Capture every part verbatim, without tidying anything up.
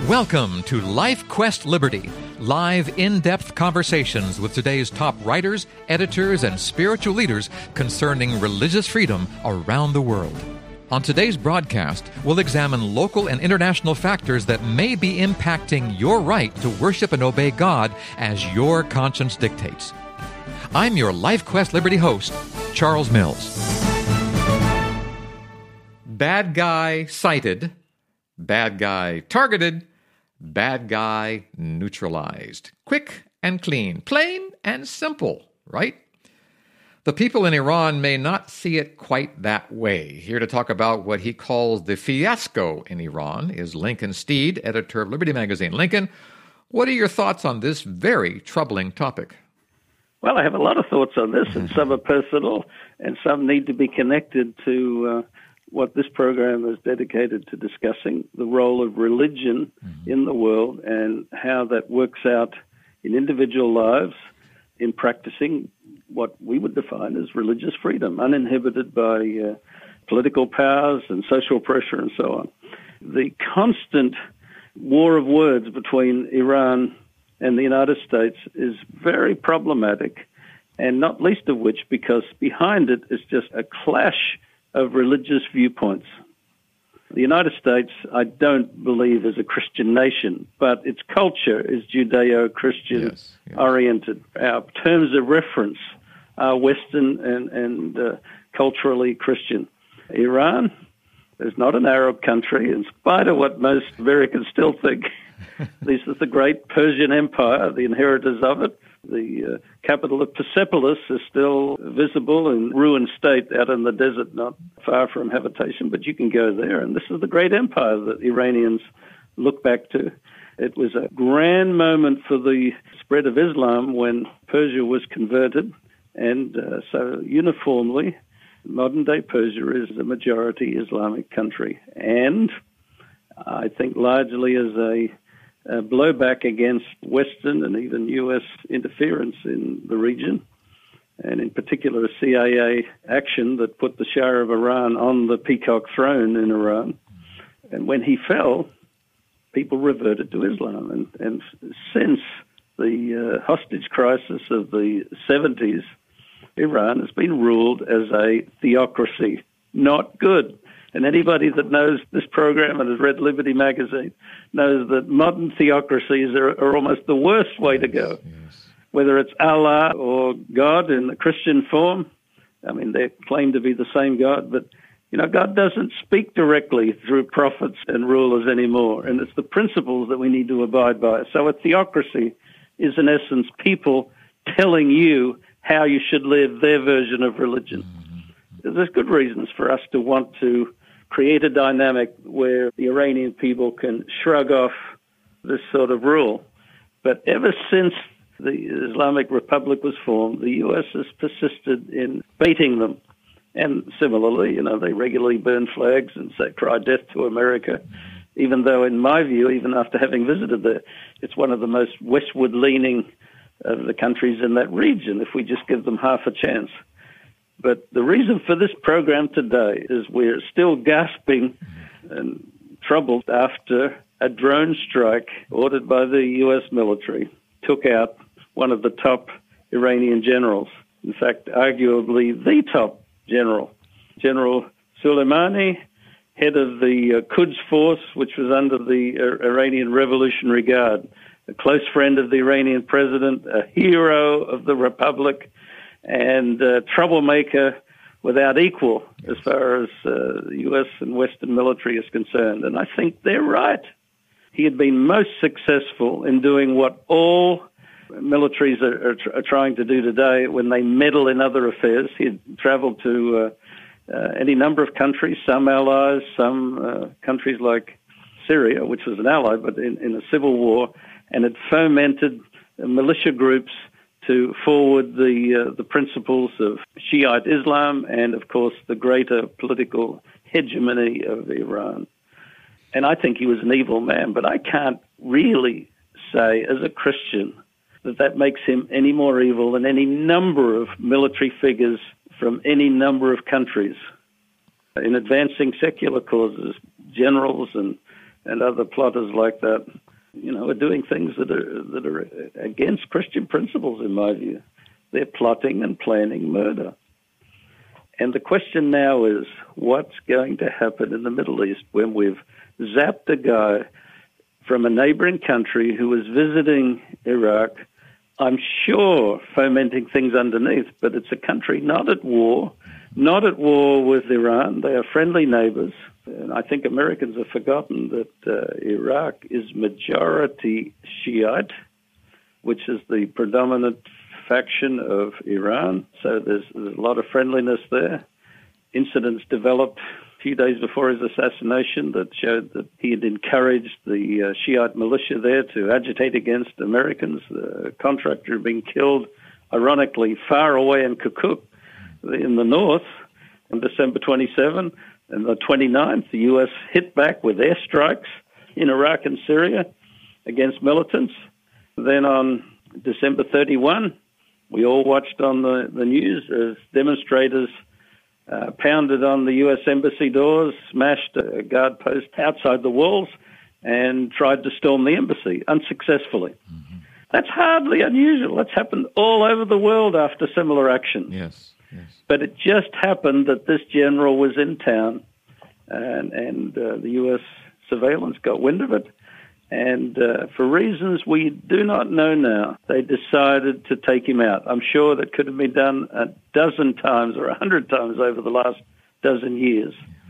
Welcome to Life Quest Liberty, live in-depth conversations with today's top writers, editors, and spiritual leaders concerning religious freedom around the world. On today's broadcast, we'll examine local and international factors that may be impacting your right to worship and obey God as your conscience dictates. I'm your Life Quest Liberty host, Charles Mills. Bad guy sighted, bad guy targeted, bad guy neutralized. Quick and clean, plain and simple, right? The people in Iran may not see it quite that way. Here to talk about what he calls the fiasco in Iran is Lincoln Steed, editor of Liberty Magazine. Lincoln, what are your thoughts on this very troubling topic? Well, I have a lot of thoughts on this, and some are personal, and some need to be connected to uh, what this program is dedicated to discussing, the role of religion mm-hmm. in the world and how that works out in individual lives in practicing what we would define as religious freedom, uninhibited by uh, political powers and social pressure and so on. The constant war of words between Iran and the United States is very problematic, and not least of which because behind it is just a clash of religious viewpoints. The United States, I don't believe, is a Christian nation, but its culture is Judeo-Christian yes, yes. oriented. Our terms of reference are Western and, and uh, culturally Christian. Iran is not an Arab country, in spite of what most Americans still think. This is the great Persian Empire, the inheritors of it. The uh, capital of Persepolis is still visible in ruined state out in the desert, not far from habitation, but you can go there. And this is the great empire that Iranians look back to. It was a grand moment for the spread of Islam when Persia was converted. And uh, so uniformly, modern-day Persia is a majority Islamic country. And I think largely as a Uh, blowback against Western and even U S interference in the region, and in particular a C I A action that put the Shah of Iran on the peacock throne in Iran. And when he fell, people reverted to Islam. And, and since the uh, hostage crisis of the seventies, Iran has been ruled as a theocracy. Not good. And anybody that knows this program and has read Liberty Magazine knows that modern theocracies are, are almost the worst way to go. Yes. Whether it's Allah or God in the Christian form, I mean, they claim to be the same God, but, you know, God doesn't speak directly through prophets and rulers anymore, and it's the principles that we need to abide by. So a theocracy is, in essence, people telling you how you should live their version of religion. Mm-hmm. There's good reasons for us to want to create a dynamic where the Iranian people can shrug off this sort of rule. But ever since the Islamic Republic was formed, the U S has persisted in baiting them. And similarly, you know, they regularly burn flags and say, cry death to America, even though, in my view, even after having visited there, it's one of the most westward-leaning of the countries in that region, if we just give them half a chance. But the reason for this program today is we're still gasping and troubled after a drone strike ordered by the U S military took out one of the top Iranian generals. In fact, arguably the top general, General Soleimani, head of the uh, Quds Force, which was under the uh, Iranian Revolutionary Guard, a close friend of the Iranian president, a hero of the Republic, and a troublemaker without equal as far as uh, the U S and Western military is concerned. And I think they're right. He had been most successful in doing what all militaries are, are, tr- are trying to do today when they meddle in other affairs. He had traveled to uh, uh, any number of countries, some allies, some uh, countries like Syria, which was an ally, but in, in a civil war, and had fomented uh, militia groups to forward the uh, the principles of Shiite Islam and, of course, the greater political hegemony of Iran. And I think he was an evil man, but I can't really say as a Christian that that makes him any more evil than any number of military figures from any number of countries. In advancing secular causes, generals and and other plotters like that, you know, are doing things that are that are against Christian principles, in my view. They're plotting and planning murder. And the question now is, what's going to happen in the Middle East when we've zapped a guy from a neighboring country who was visiting Iraq, I'm sure fomenting things underneath, but it's a country not at war, not at war with Iran. They are friendly neighbors. And I think Americans have forgotten that uh, Iraq is majority Shiite, which is the predominant faction of Iran. So there's, there's a lot of friendliness there. Incidents developed a few days before his assassination that showed that he had encouraged the uh, Shiite militia there to agitate against Americans. The contractor had been killed, ironically, far away in Kirkuk in the north on December twenty-seventh. And the twenty-ninth, the U S hit back with airstrikes in Iraq and Syria against militants. Then on December thirty-first, we all watched on the, the news as demonstrators uh, pounded on the U S embassy doors, smashed a guard post outside the walls, and tried to storm the embassy unsuccessfully. Mm-hmm. That's hardly unusual. That's happened all over the world after similar action. Yes, yes. But it just happened that this general was in town, and, and uh, the U S surveillance got wind of it. And uh, for reasons we do not know now, they decided to take him out. I'm sure that could have been done a dozen times or a hundred times over the last dozen years.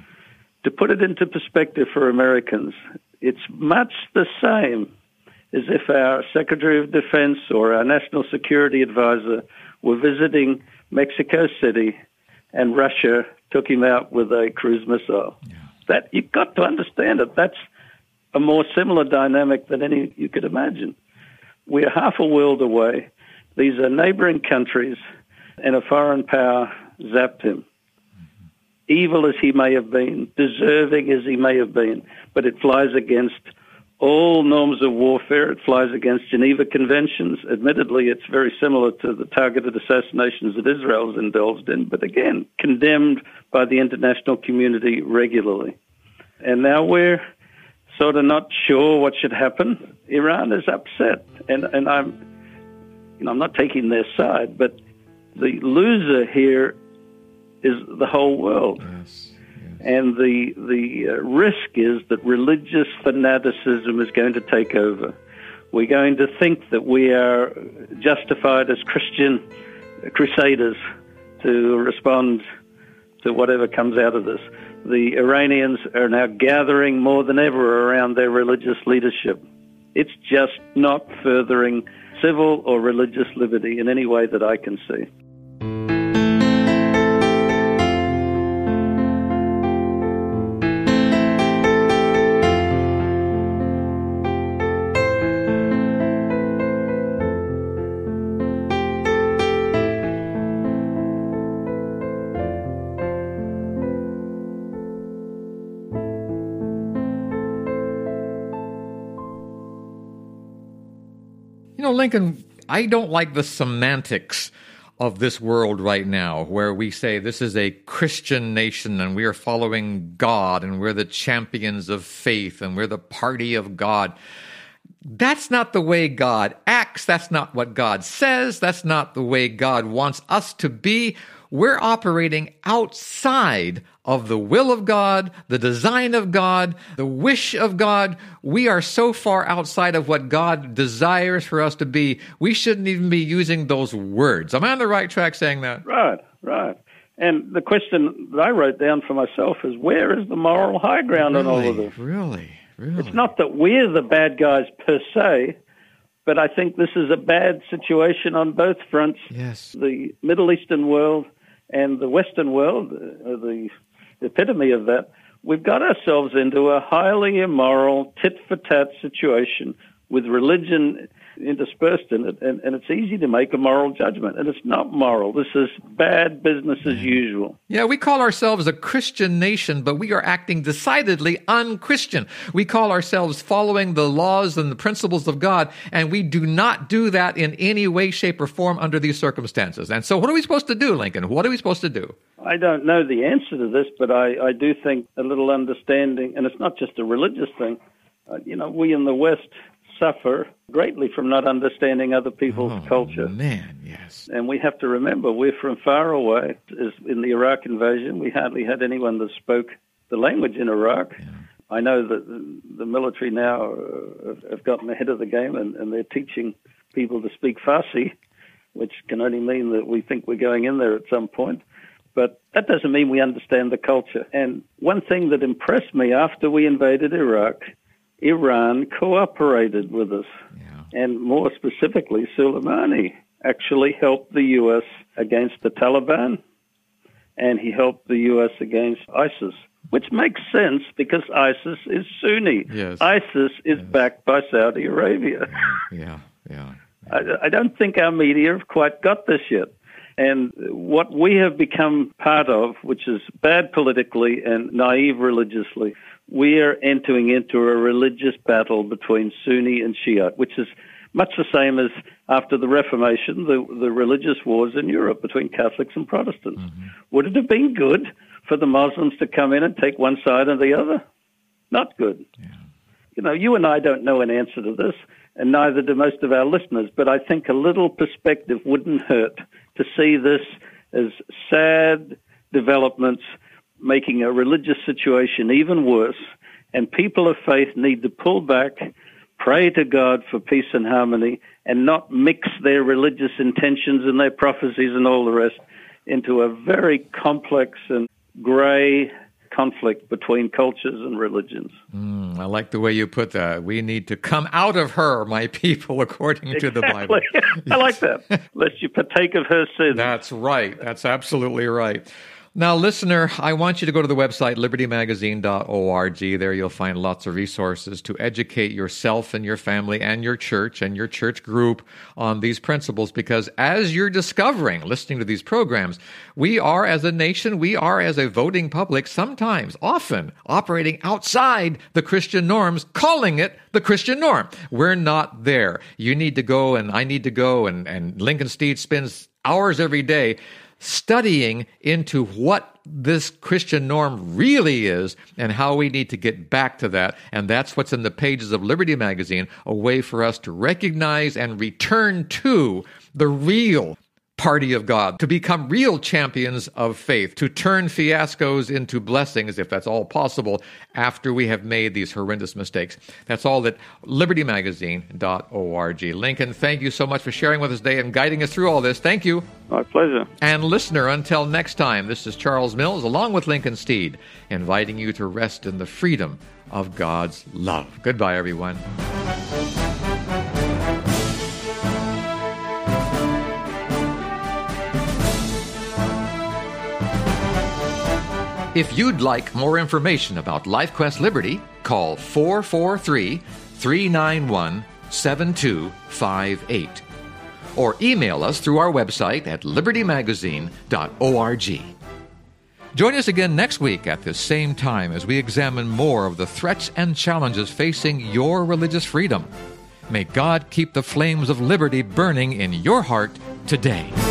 To put it into perspective for Americans, it's much the same as if our Secretary of Defense or our National Security Advisor were visiting Mexico City and Russia took him out with a cruise missile. Yeah. That you've got to understand it. That's a more similar dynamic than any you could imagine. We're half a world away. These are neighboring countries, and a foreign power zapped him. Mm-hmm. Evil as he may have been, deserving as he may have been, but it flies against all norms of warfare. It flies against Geneva Conventions. Admittedly, it's very similar to the targeted assassinations that Israel's indulged in, but again, condemned by the international community regularly. And now we're sort of not sure what should happen. Iran is upset, and, and I'm, you know, I'm not taking their side, but the loser here is the whole world. Yes, yes. And the the uh, risk is that religious fanaticism is going to take over. We're going to think that we are justified as Christian crusaders to respond to whatever comes out of this. The Iranians are now gathering more than ever around their religious leadership. It's just not furthering civil or religious liberty in any way that I can see. You know, Lincoln, I don't like the semantics of this world right now, where we say this is a Christian nation and we are following God and we're the champions of faith and we're the party of God. That's not the way God acts. That's not what God says. That's not the way God wants us to be. We're operating outside of the will of God, the design of God, the wish of God. We are so far outside of what God desires for us to be, we shouldn't even be using those words. Am I on the right track saying that? Right, right. And the question that I wrote down for myself is, where is the moral high ground really, on all of this? Really, really? It's not that we're the bad guys per se, but I think this is a bad situation on both fronts. Yes. The Middle Eastern world and the Western world, uh, the epitome of that, we've got ourselves into a highly immoral, tit-for-tat situation with religion interspersed in it, and, and it's easy to make a moral judgment, and it's not moral. This is bad business as usual. Yeah, we call ourselves a Christian nation, but we are acting decidedly un-Christian. We call ourselves following the laws and the principles of God, and we do not do that in any way, shape, or form under these circumstances. And so what are we supposed to do, Lincoln? What are we supposed to do? I don't know the answer to this, but I, I do think a little understanding, and it's not just a religious thing, Uh, you know, we in the West suffer greatly from not understanding other people's oh, culture. Man, yes. And we have to remember we're from far away. As in the Iraq invasion, we hardly had anyone that spoke the language in Iraq. Yeah. I know that the, the military now uh, have, have gotten ahead of the game, and, and they're teaching people to speak Farsi, which can only mean that we think we're going in there at some point. But that doesn't mean we understand the culture. And one thing that impressed me after we invaded Iraq, Iran cooperated with us. Yeah. And more specifically, Soleimani actually helped the U S against the Taliban, and he helped the U S against ISIS, which makes sense because ISIS is Sunni. Yes. ISIS is yes. backed by Saudi Arabia. Yeah, yeah. I, I don't think our media have quite got this yet. And what we have become part of, which is bad politically and naive religiously, we are entering into a religious battle between Sunni and Shiite, which is much the same as after the Reformation, the, the religious wars in Europe between Catholics and Protestants. Mm-hmm. Would it have been good for the Muslims to come in and take one side or the other? Not good. Yeah. You know, you and I don't know an answer to this, and neither do most of our listeners, but I think a little perspective wouldn't hurt to see this as sad developments making a religious situation even worse, and people of faith need to pull back, pray to God for peace and harmony, and not mix their religious intentions and their prophecies and all the rest into a very complex and gray conflict between cultures and religions. Mm, I like the way you put that. We need to come out of her, my people, according exactly. to the Bible. I like that. Lest you partake of her sins. That's right. That's absolutely right. Now, listener, I want you to go to the website, liberty magazine dot org. There you'll find lots of resources to educate yourself and your family and your church and your church group on these principles, because as you're discovering, listening to these programs, we are as a nation, we are as a voting public, sometimes, often, operating outside the Christian norms, calling it the Christian norm. We're not there. You need to go, and I need to go, and, and Lincoln Steed spends hours every day studying into what this Christian norm really is and how we need to get back to that. And that's what's in the pages of Liberty Magazine, a way for us to recognize and return to the real party of God, to become real champions of faith, to turn fiascos into blessings, if that's all possible, after we have made these horrendous mistakes. That's all at liberty magazine dot org. Lincoln, thank you so much for sharing with us today and guiding us through all this. Thank you. My pleasure. And listener, until next time, this is Charles Mills, along with Lincoln Steed, inviting you to rest in the freedom of God's love. Goodbye, everyone. If you'd like more information about LifeQuest Liberty, call four four three, three nine one, seven two five eight or email us through our website at liberty magazine dot org. Join us again next week at this same time as we examine more of the threats and challenges facing your religious freedom. May God keep the flames of liberty burning in your heart today.